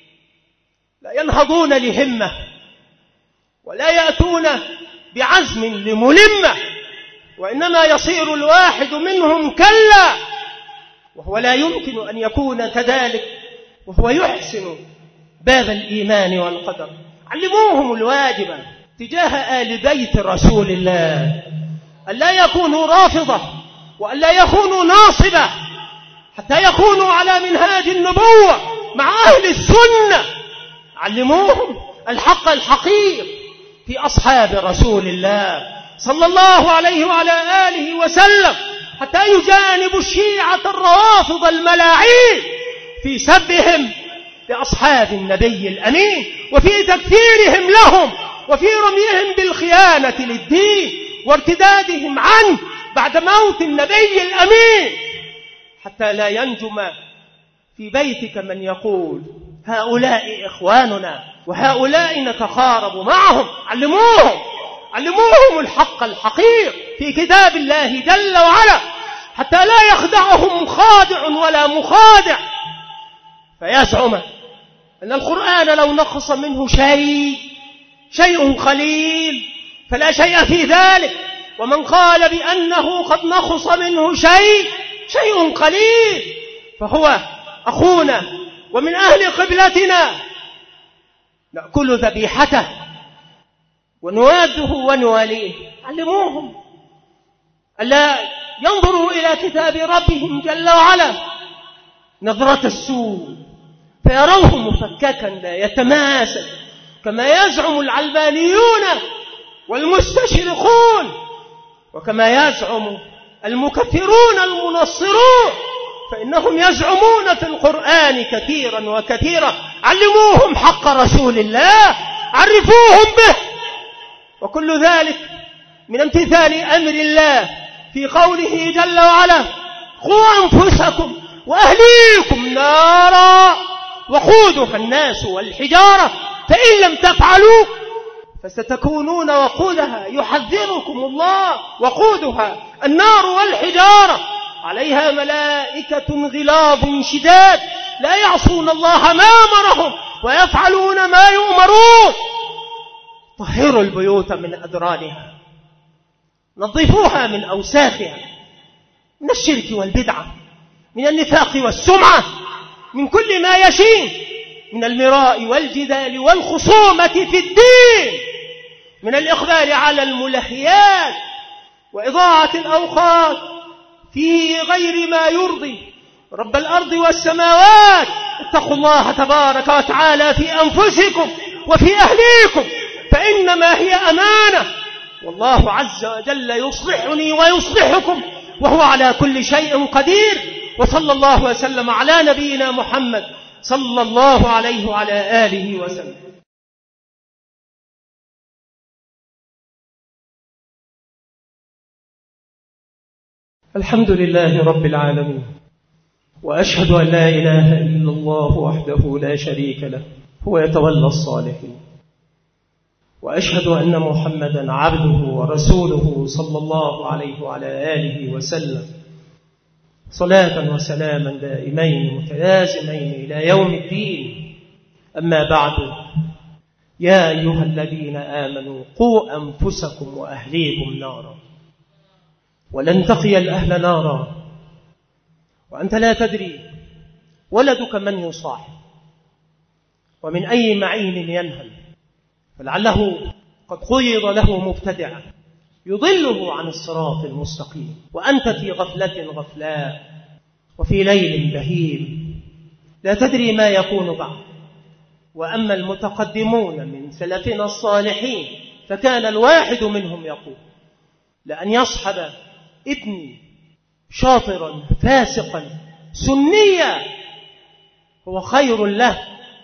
لا ينهضون لهمة ولا يأتون بعزم لملمة، وإنما يصير الواحد منهم كلا، وهو لا يمكن أن يكون كذلك وهو يحسن باب الإيمان والقدر. علموهم الواجب تجاه آل بيت رسول الله، أن لا يكونوا رافضة وأن لا يكونوا ناصبة، حتى يكونوا على منهاج النبوة مع أهل السنة. علموهم الحق الحقيقي في أصحاب رسول الله صلى الله عليه وعلى آله وسلم، حتى يجانبوا الشيعة الروافض الملاعين في سبهم لأصحاب النبي الأمين، وفي تكفيرهم لهم، وفي رميهم بالخيانة للدين وارتدادهم عنه بعد موت النبي الأمين، حتى لا ينجم في بيتك من يقول هؤلاء إخواننا وهؤلاء نتخارب معهم. علموهم علموهم الحق الحقيقي في كتاب الله جل وعلا، حتى لا يخدعهم خادع ولا مخادع فيزعم أن القرآن لو نقص منه شيء شيء قليل فلا شيء في ذلك، ومن قال بأنه قد نقص منه شيء شيء قليل فهو أخونا ومن أهل قبلتنا، نأكل ذبيحته ونواده ونواليه. علموهم ألا ينظروا إلى كتاب ربهم جل وعلا نظرة السوء فيروه مفككا لا يتماسك كما يزعم العلبانيون والمستشرقون، وكما يزعم المكفرون المنصرون، فإنهم يزعمون في القرآن كثيرا وكثيرا. علموهم حق رسول الله، عرفوهم به، وكل ذلك من امتثال أمر الله في قوله جل وعلا قوا أنفسكم وأهليكم نارا وقودها الناس والحجارة فإن لم تفعلوا فستكونون وقودها، يحذركم الله، وقودها النار والحجارة عليها ملائكة غلاظ شداد لا يعصون الله ما أمرهم ويفعلون ما يؤمرون. طهروا البيوت من أدرانها، نظفوها من أوساخها، من الشرك والبدعة، من النفاق والسمعة، من كل ما يشين من المراء والجدال والخصومة في الدين، من الإقبال على الملهيات وإضاعة الأوقات في غير ما يرضي رب الأرض والسماوات. اتقوا الله تبارك وتعالى في أنفسكم وفي أهليكم، فإنما هي أمانة، والله عز وجل يصلحني ويصلحكم وهو على كل شيء قدير. وصلى الله وسلم على نبينا محمد صلى الله عليه وعلى آله وسلم. الحمد لله رب العالمين، وأشهد أن لا إله إلا الله وحده لا شريك له هو يتولى الصالحين، وأشهد أن محمدا عبده ورسوله صلى الله عليه وعلى آله وسلم صلاة وسلاما دائمين متلازمين إلى يوم الدين. أما بعد، يا أيها الذين آمنوا قوا أنفسكم وأهليكم نارا، ولن تقي الأهل نارا وأنت لا تدري ولدك من يصاحب ومن أي معين ينهل، فلعله قد قيض له مبتدعا يضله عن الصراط المستقيم وأنت في غفلة غفلاء وفي ليل بهيم لا تدري ما يكون بعد. وأما المتقدمون من سلفنا الصالحين فكان الواحد منهم يقول: لأن يصحب ابني شاطرا فاسقا سنيا هو خير له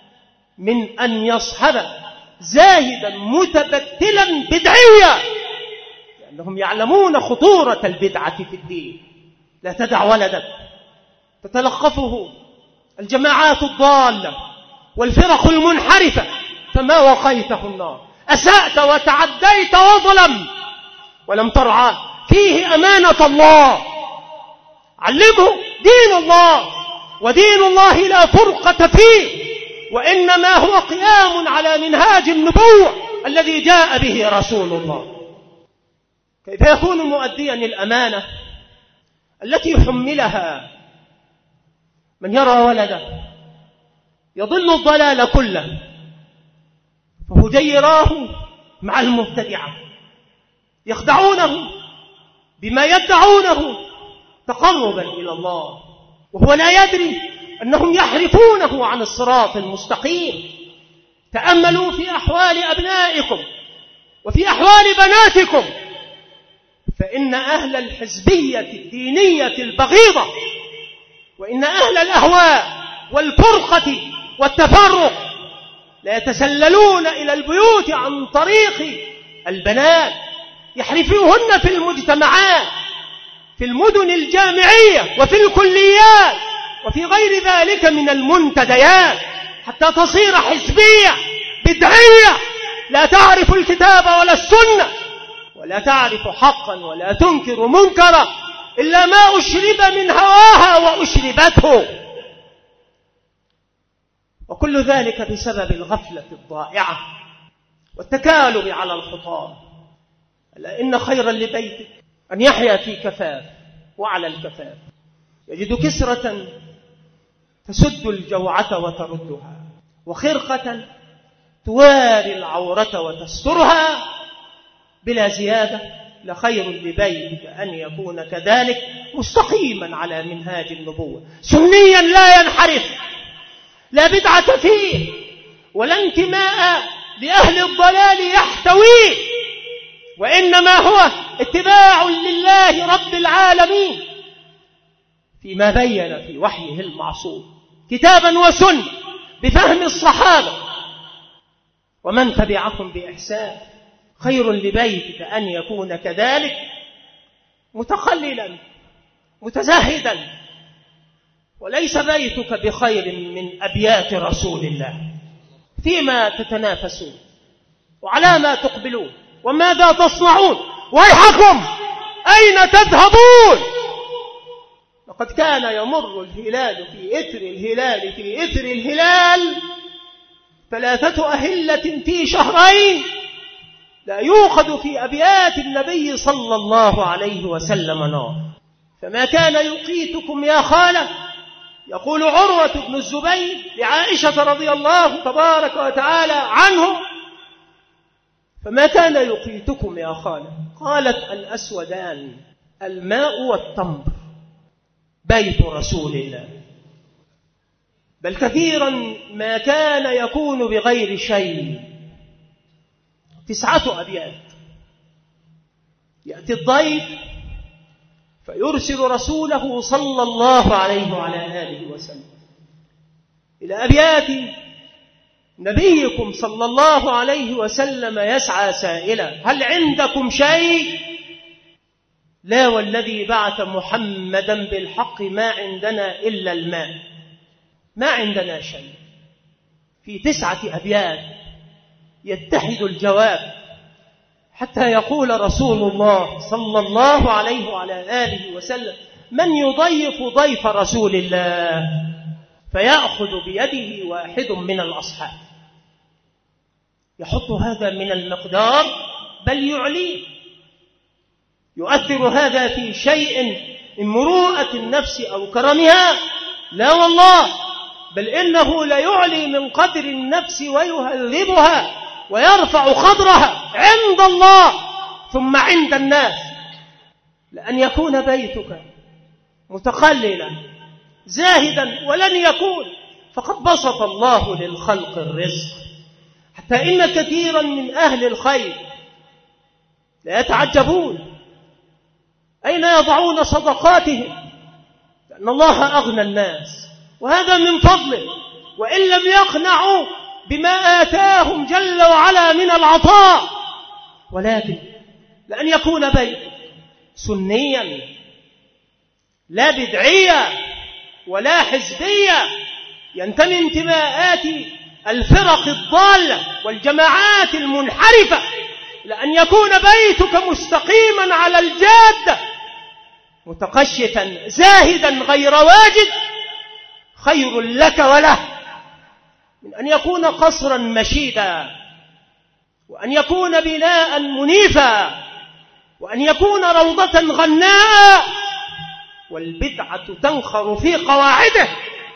من أن يصحب زاهدا متبتلا بدعيا، لأنهم يعلمون خطورة البدعة في الدين. لا تدع ولدك تتلقفه الجماعات الضالة والفرق المنحرفة فما وقيته النار. أسأت وتعديت وظلم ولم ترعى فيه أمانة الله. علمه دين الله، ودين الله لا فرقة فيه، وإنما هو قيام على منهاج النبوة الذي جاء به رسول الله. كيف يكون مؤديا الأمانة التي حملها من يرى ولده يضل الضلال كله فهجيراه مع المبتدعة يخدعونه بما يدعونه تقربا إلى الله، وهو لا يدري أنهم يحرفونه عن الصراط المستقيم. تأملوا في أحوال أبنائكم وفي أحوال بناتكم، فإن أهل الحزبية الدينية البغيضة وإن أهل الأهواء والفرقة والتفرق لا يتسللون إلى البيوت عن طريق البنات، يحرفوهن في المجتمعات، في المدن الجامعية وفي الكليات وفي غير ذلك من المنتديات، حتى تصير حزبية بدعية لا تعرف الكتاب ولا السنة ولا تعرف حقا ولا تنكر منكرا إلا ما أشرب من هواها وأشربته، وكل ذلك بسبب الغفلة الضائعة والتكالب على الخطاب. ألا إن خيرا لبيتك أن يحيا في كفاف وعلى الكفاف، يجد كسرة تسد الجوعة وتردها، وخرقة تواري العورة وتسترها بلا زيادة. لخير لبيتك أن يكون كذلك مستقيما على منهاج النبوة، سنيا لا ينحرف، لا بدعة فيه ولا انتماء لأهل الضلال يحتويه، وإنما هو اتباع لله رب العالمين فيما بين في وحيه المعصوم كتابا وسنة بفهم الصحابة ومن تبعهم بإحسان. خير لبيتك أن يكون كذلك متقللا متزاهدا، وليس بيتك بخير من أبيات رسول الله. فيما تتنافسون وعلى ما تقبلون وماذا تصنعون؟ ويحكم أين تذهبون؟ لقد كان يمر الهلال في إثر الهلال في إثر الهلال ثلاثة أهلة في شهرين لا يوقد في أبيات النبي صلى الله عليه وسلم نار. فما كان يقيتكم يا خالة، يقول عروة بن الزبير لعائشة رضي الله تبارك وتعالى عنه، فما كان يقيتكم يا خالة؟ قالت: الأسودان الماء والتمر بيت رسول الله. بل كثيرا ما كان يكون بغير شيء. تسعة أبيات، يأتي الضيف فيرسل رسوله صلى الله عليه وعلى آله وسلم إلى أبيات نبيكم صلى الله عليه وسلم، يسعى سائلا: هل عندكم شيء؟ لا والذي بعث محمدا بالحق ما عندنا إلا الماء، ما عندنا شيء. في تسعة أبيات يتحد الجواب حتى يقول رسول الله صلى الله عليه وعلى آله وسلم: من يضيف ضيف رسول الله؟ فيأخذ بيده واحد من الأصحاب، يحط هذا من المقدار بل يعليه. يؤثر هذا في شيء من مروءة النفس أو كرمها؟ لا والله، بل إنه ليعلي من قدر النفس ويهذبها ويرفع قدرها عند الله ثم عند الناس. لأن يكون بيتك متقللا زاهدا ولن يكون، فقد بسط الله للخلق الرزق، حتى إن كثيرا من أهل الخير لا يتعجبون أين يضعون صدقاتهم، لأن الله أغنى الناس وهذا من فضله، وإن لم يقنعوا بما آتاهم جل وعلا من العطاء. ولكن لأن يكون بيتك سنيا لا بدعية ولا حزبية ينتمي انتماءات الفرق الضالة والجماعات المنحرفة، لأن يكون بيتك مستقيما على الجادة متقشفا زاهدا غير واجد خير لك وله من أن يكون قصرا مشيدا، وأن يكون بناء منيفا، وأن يكون روضة غناء. والبدعة تنخر في قواعده،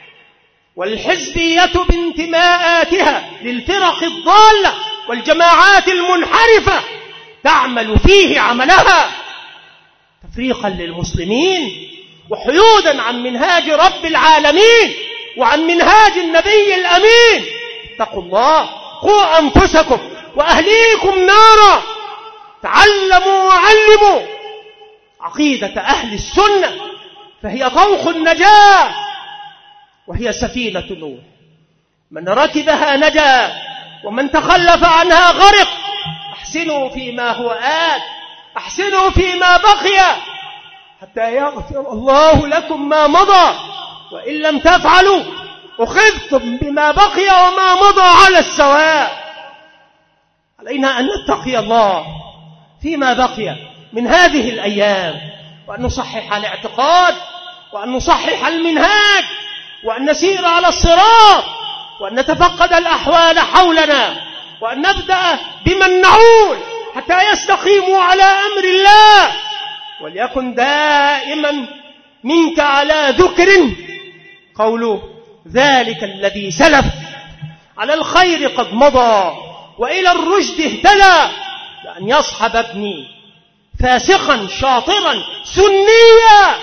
والحزبية بانتماءاتها للفرق الضالة والجماعات المنحرفة تعمل فيه عملها تفريقا للمسلمين وحيودا عن منهاج رب العالمين وعن منهاج النبي الأمين. اتقوا الله، قوا أنفسكم وأهليكم نارا. تعلموا وعلموا عقيدة أهل السنة، فهي طوق النجاة وهي سفينة نوح، من ركبها نجا ومن تخلف عنها غرق. أحسنوا فيما هو آت، أحسنوا فيما بقي حتى يغفر الله لكم ما مضى، وإن لم تفعلوا أخذتم بما بقي وما مضى على السواء. علينا أن نتقي الله فيما بقي من هذه الأيام، وأن نصحح الاعتقاد، وأن نصحح المنهاج، وأن نسير على الصراط، وأن نتفقد الأحوال حولنا، وأن نبدأ بمن نعول حتى يستقيموا على أمر الله. وليكن دائما منك على ذكر قوله: ذلك الذي سلف على الخير قد مضى وإلى الرشد اهتدى. لأن يصحب ابني فاسقا شاطرا سنيا،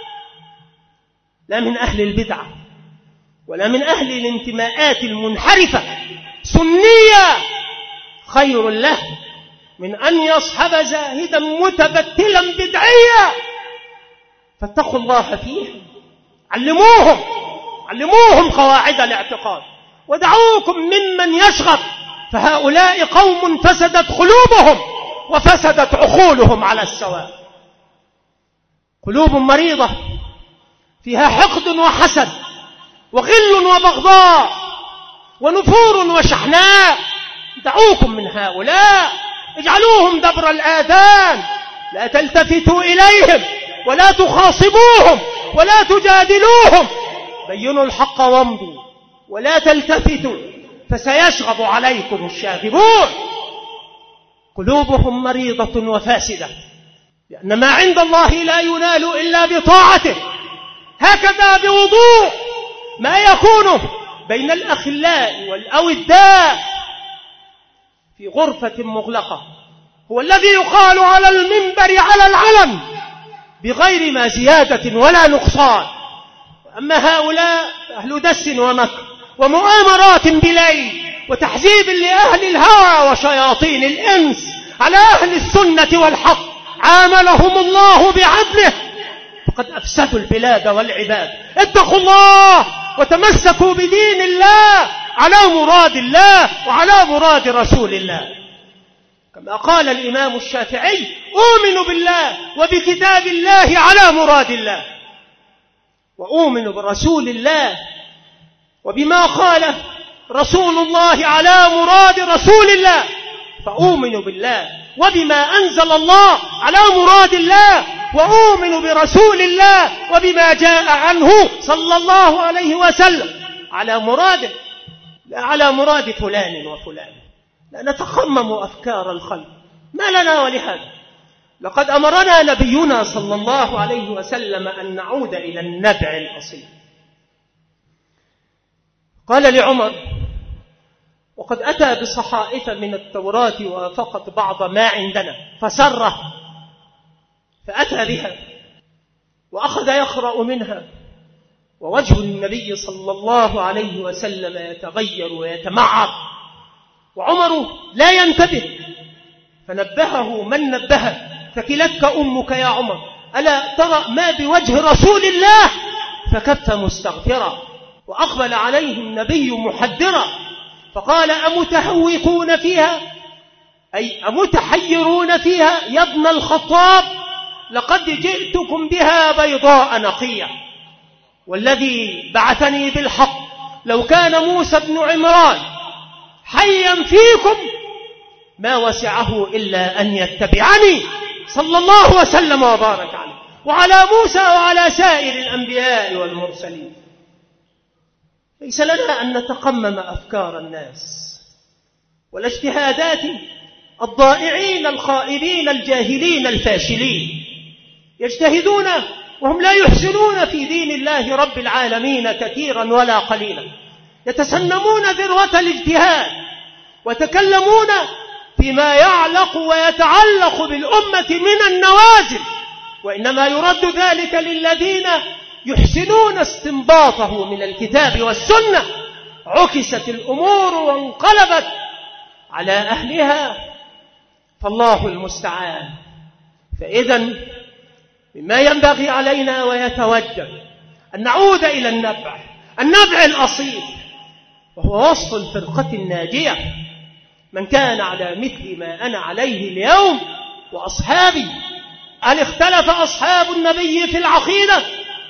لا من أهل البدعة ولا من أهل الانتماءات المنحرفة، سنيا خير له من أن يصحب زاهدا متبتلا بدعيا. فاتقوا الله فيهم، علموهم علموهم قواعد الاعتقاد، ودعوكم ممن يشغب، فهؤلاء قوم فسدت قلوبهم وفسدت عقولهم على السواء. قلوب مريضة فيها حقد وحسد وغل وبغضاء ونفور وشحناء. دعوكم من هؤلاء، اجعلوهم دبر الآذان، لا تلتفتوا إليهم ولا تخاصموهم ولا تجادلوهم، بينوا الحق وامضوا ولا تلتفتوا فسيشغب عليكم الشاغبون. قلوبهم مريضة وفاسدة، لأن ما عند الله لا ينال إلا بطاعته. هكذا بوضوح ما يكون بين الأخلاء والأوداء في غرفة مغلقة هو الذي يقال على المنبر على العلن بغير ما زيادة ولا نقصان. أما هؤلاء أهل دس ومكر ومؤامرات بليل وتحزيب لأهل الهوى وشياطين الإنس على أهل السنة والحق، عاملهم الله بعدله، فقد أفسدوا البلاد والعباد. اتقوا الله وتمسكوا بدين الله على مراد الله وعلى مراد رسول الله. كم كما قال الإمام الشافعي: أؤمن بالله وبكتاب الله على مراد الله، وأؤمن برسول الله وبما قاله رسول الله على مراد رسول الله، فأؤمن بالله وبما أنزل الله على مراد الله، وأؤمن برسول الله وبما جاء عنه صلى الله عليه وسلم على مراده، لا على مراد فلان وفلان. لا نتخمم أفكار الخلق، ما لنا ولهذا. لقد أمرنا نبينا صلى الله عليه وسلم أن نعود إلى النبع الأصيل. قال لعمر: وقد أتى بصحائف من التوراة ووافقت بعض ما عندنا، فسره فأتى بها وأخذ يقرأ منها، ووجه النبي صلى الله عليه وسلم يتغير ويتمعر، وعمر لا ينتبه، فنبهه من نبهه: ثكلتك أمك يا عمر، ألا ترى ما بوجه رسول الله؟ فكف مستغفرا، وأقبل عليه النبي محذرا فقال: أمتهوكون فيها، أي أمتحيرون فيها يا ابن الخطاب؟ لقد جئتكم بها بيضاء نقية، والذي بعثني بالحق لو كان موسى بن عمران حيا فيكم ما وسعه إلا أن يتبعني، صلى الله وسلم وبارك عليه وعلى موسى وعلى سائر الأنبياء والمرسلين. ليس لنا أن نتقمم أفكار الناس ولا اجتهادات الضائعين الخائبين الجاهلين الفاشلين، يجتهدون وهم لا يحسنون في دين الله رب العالمين كثيرا ولا قليلا، يتسنمون ذروة الاجتهاد وتكلمون فيما يعلق ويتعلق بالأمة من النوازل، وإنما يرد ذلك للذين يحسنون استنباطه من الكتاب والسنة. عكست الأمور وانقلبت على أهلها، فالله المستعان. فإذن مما ينبغي علينا ويتوجب أن نعود إلى النبع النبع الأصيل، وهو وصف الفرقة الناجية: من كان على مثل ما أنا عليه اليوم وأصحابي. هل اختلف أصحاب النبي في العقيدة؟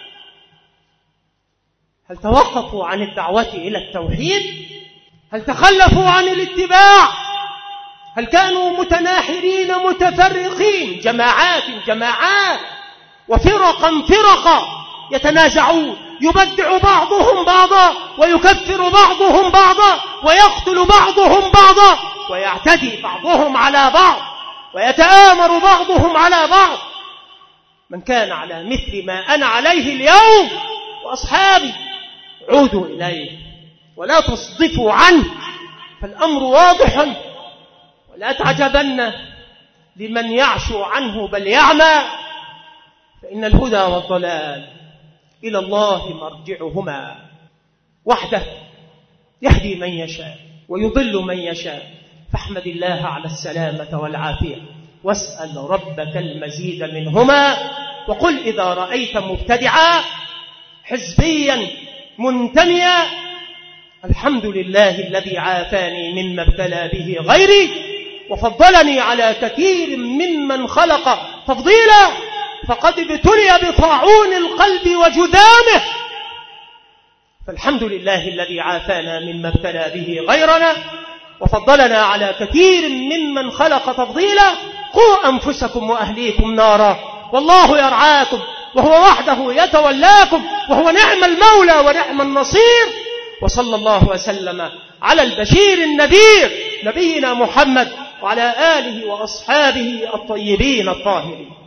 هل توقفوا عن الدعوة إلى التوحيد؟ هل تخلفوا عن الاتباع؟ هل كانوا متناحرين متفرقين، جماعات جماعات وفرقا فرقا يتنازعون، يبدع بعضهم بعضا ويكفر بعضهم بعضا ويقتل بعضهم بعضا ويعتدي بعضهم على بعض ويتآمر بعضهم على بعض؟ من كان على مثل ما أنا عليه اليوم وأصحابي عودوا إليه ولا تصدفوا عنه، فالأمر واضح، ولا تعجبن لمن يعشو عنه بل يعمى، فإن الهدى والضلال إلى الله مرجعهما وحده، يهدي من يشاء ويضل من يشاء، فاحمد الله على السلامة والعافية واسأل ربك المزيد منهما. وقل إذا رأيت مبتدعا حزبيا منتميا: الحمد لله الذي عافاني مما ابتلى به غيري وفضلني على كثير ممن خلق تفضيلا، فقد ابتلي بطاعون القلب وجذامه، فالحمد لله الذي عافانا مما ابتلى به غيرنا وفضلنا على كثير ممن خلق تفضيلا. قوا أنفسكم وأهليكم نارا، والله يرعاكم وهو وحده يتولاكم، وهو نعم المولى ونعم النصير. وصلى الله وسلم على البشير النذير نبينا محمد وعلى آله وأصحابه الطيبين الطاهرين.